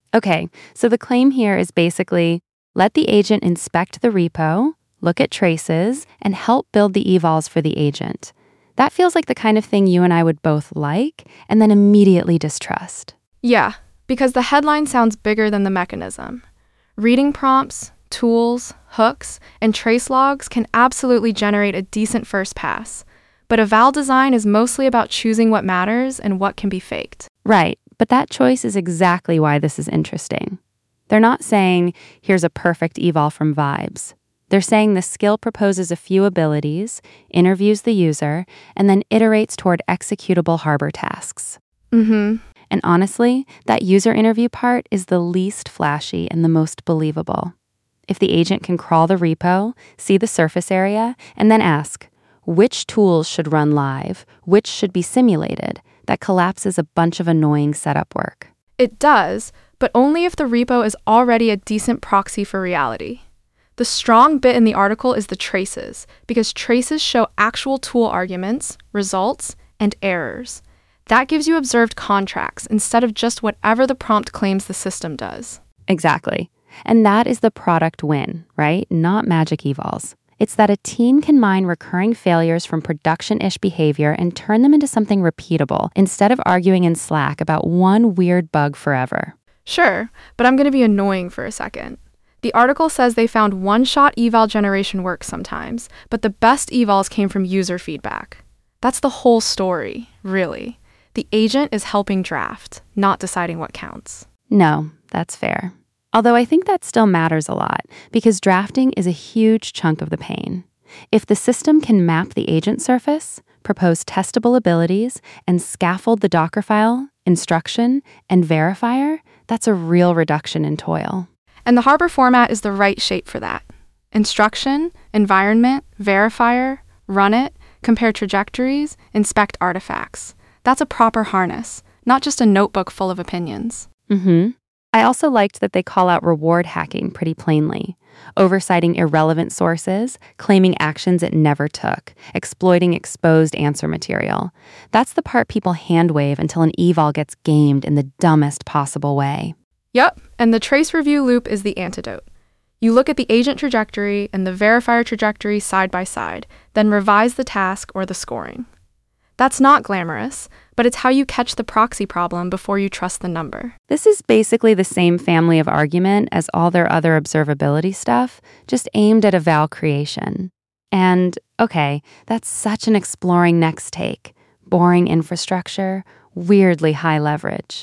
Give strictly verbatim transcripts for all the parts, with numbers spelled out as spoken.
Okay, so the claim here is basically let the agent inspect the repo, look at traces, and help build the evals for the agent. That feels like the kind of thing you and I would both like and then immediately distrust. Yeah, because the headline sounds bigger than the mechanism. Reading prompts, tools, hooks, and trace logs can absolutely generate a decent first pass, but eval design is mostly about choosing what matters and what can be faked. Right, but that choice is exactly why this is interesting. They're not saying, here's a perfect eval from Vibes. They're saying the skill proposes a few abilities, interviews the user, and then iterates toward executable harbor tasks. Mm-hmm. And honestly, that user interview part is the least flashy and the most believable. If the agent can crawl the repo, see the surface area, and then ask, which tools should run live, which should be simulated, that collapses a bunch of annoying setup work. It does, but only if the repo is already a decent proxy for reality. The strong bit in the article is the traces, because traces show actual tool arguments, results, and errors. That gives you observed contracts instead of just whatever the prompt claims the system does. Exactly. And that is the product win, right? Not magic evals. It's that a team can mine recurring failures from production-ish behavior and turn them into something repeatable instead of arguing in Slack about one weird bug forever. Sure, but I'm going to be annoying for a second. The article says they found one-shot eval generation works sometimes, but the best evals came from user feedback. That's the whole story, really. The agent is helping draft, not deciding what counts. No, that's fair. Although I think that still matters a lot, because drafting is a huge chunk of the pain. If the system can map the agent surface, propose testable abilities, and scaffold the Docker file, instruction, and verifier, that's a real reduction in toil. And the Harbor format is the right shape for that. Instruction, environment, verifier, run it, compare trajectories, inspect artifacts. That's a proper harness, not just a notebook full of opinions. Mm-hmm. I also liked that they call out reward hacking pretty plainly, oversighting irrelevant sources, claiming actions it never took, exploiting exposed answer material. That's the part people hand-wave until an eval gets gamed in the dumbest possible way. Yep, and the trace review loop is the antidote. You look at the agent trajectory and the verifier trajectory side by side, then revise the task or the scoring. That's not glamorous, but it's how you catch the proxy problem before you trust the number. This is basically the same family of argument as all their other observability stuff, just aimed at eval creation. And, okay, that's such an exploring next take. Boring infrastructure, weirdly high leverage.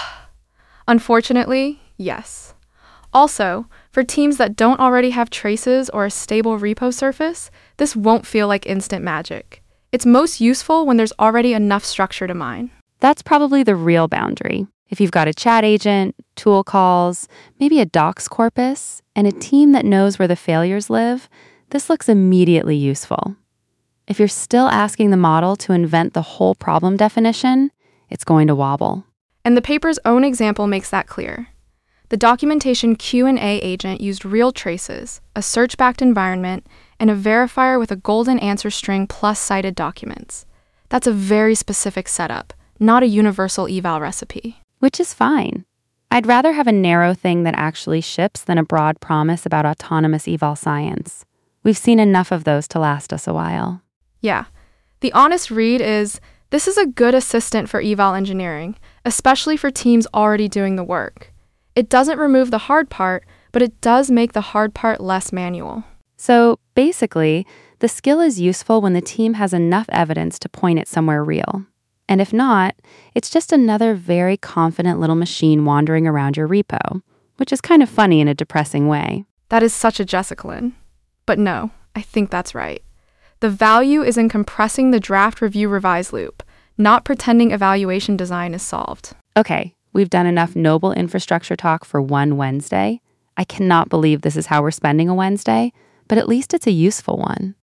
Unfortunately, yes. Also, for teams that don't already have traces or a stable repo surface, this won't feel like instant magic. It's most useful when there's already enough structure to mine. That's probably the real boundary. If you've got a chat agent, tool calls, maybe a docs corpus, and a team that knows where the failures live, this looks immediately useful. If you're still asking the model to invent the whole problem definition, it's going to wobble. And the paper's own example makes that clear. The documentation Q and A agent used real traces, a search-backed environment, and a verifier with a golden answer string plus cited documents. That's a very specific setup, not a universal eval recipe. Which is fine. I'd rather have a narrow thing that actually ships than a broad promise about autonomous eval science. We've seen enough of those to last us a while. Yeah. The honest read is, this is a good assistant for eval engineering, especially for teams already doing the work. It doesn't remove the hard part, but it does make the hard part less manual. So basically, the skill is useful when the team has enough evidence to point it somewhere real. And if not, it's just another very confident little machine wandering around your repo, which is kind of funny in a depressing way. That is such a Jessica Lynn. But no, I think that's right. The value is in compressing the draft review revise loop, not pretending evaluation design is solved. Okay, we've done enough noble infrastructure talk for one Wednesday. I cannot believe this is how we're spending a Wednesday, but at least it's a useful one.